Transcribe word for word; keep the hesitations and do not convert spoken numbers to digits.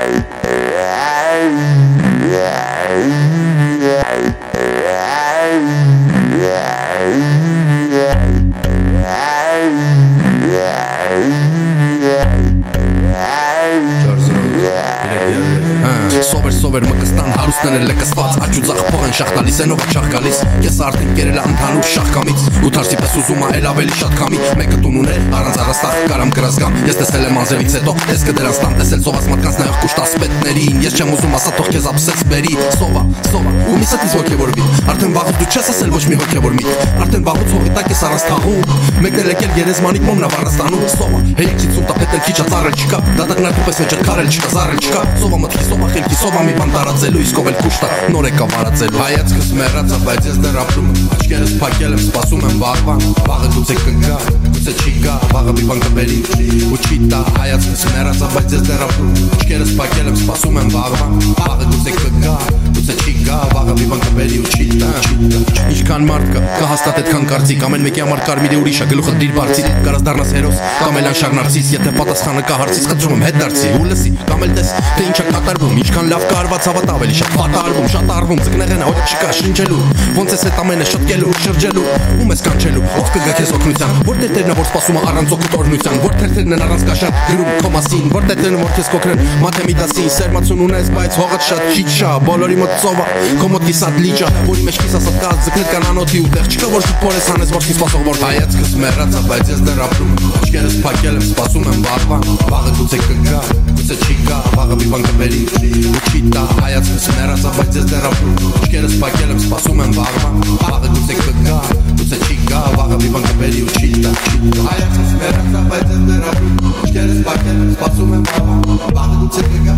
Սովեր սովեր մկստան հարուստներ էլ լկսված աճուծախ փող են շախ տալիս են ով չախ գալիս Ես արդեն կերել եմ ընդհանուր շախկամից ու թարսի պես ուզում ա էլ ավելի շատ քամի մեկը տուն ուներ առանց առաստաղ կարամ գրած գամ Ես տեսել եմ անձրևից հետո ես կդրանց տան տեսել սոված մարդկանց նայող կուշտասպետներին Ես չեմ ուզում ասա թող քեզ ափսես բերի սովա սովա ու մի սատից ոգևորվի արդեն վաղուց դու չես ասել ոչ մի հոգևոր միտ արդեն վաղուց հողի տակ ես առանց թաղում մեկն էլ եկել գերեզմանիկ մոմնա վառաստանում սովա հեյքից ու տապետել քիչ ածառել չկա դատակնարկու պես մեջ քարել չկա զառել չկա սովա մտքի սովա խելքի սովա մի բան տարածելու իսկ ով էլ կուշտա նոր եկա վարածելու հայացքս մեռած ա բայց ես դեռ ապրում եմ աչքերս փակել եմ սպասում եմ վաղվան վաղը գուցե կգա գուցե չի գա վաղը մի բան կբերի ու չի տա հայացքս մեռած ա բայց ես դեռ ապրում եմ աչքերս փակել եմ սպասում եմ վաղվան վաղը գուցե կգա գուցե չի գա վաղը մի բան կբերի ու չի տա ինչքան մարդ կա կհաստատ այդքան կարծիք ամեն մեկի համար կարմիր է ուրիշ ա գլուխը դիր բարձի կարաս դառնաս հերոս կամ էլ անշարժ նարցիս եթե պատասխանը կա հարցից խնդրում եմ հետ դարձի ու լսի կամ էլ տես թե ինչ ա կատարվում ինչքան լավ կարված հավատ ավելի շատ պատարվում շատ արվում ձգնեղենը ոչ չկա շնչելու ոնց էս այդ ամենը շտկելու շրջելու ում ես կանչելու ով կգա քեզ օգնության որ տերտերն ա որ սպասում ա առանց օգուտ օրհնության որ տերտերն են առանց կաշան գրում քո մասին որ տերտերն որ քեզ կօգնեն մաթեմատիկասին սերմացուն ունես բայց հողդ շատ չի չա բոլորի մոտ ծովա քո մոտ կիսատ լիճա որի մեջ կիսած կա ձգնել կան անոթի ու տեղ չկա որ շփորես անես որ քիզ սպասող որ հայացքս մեռած ա բայց ես դեռ ապրում եմ աչքերս փակել եմ սպասում եմ վաղվան վաղը գուցե կգա գուցե չի գա վաղը մի բան կբերի ու չի տա հայացքս մեռած ա բայց ես դեռ ապրում եմ աչքերս փակել եմ սպասում եմ վաղվան վաղը գուցե կգա գուցե չի գա վաղը մի բան կբերի ու չի տա հայացքս մեռած ա բայց ես դեռ ապրում եմ աչքերս փակել եմ սպասում եմ վաղվան վաղը գուցե կգա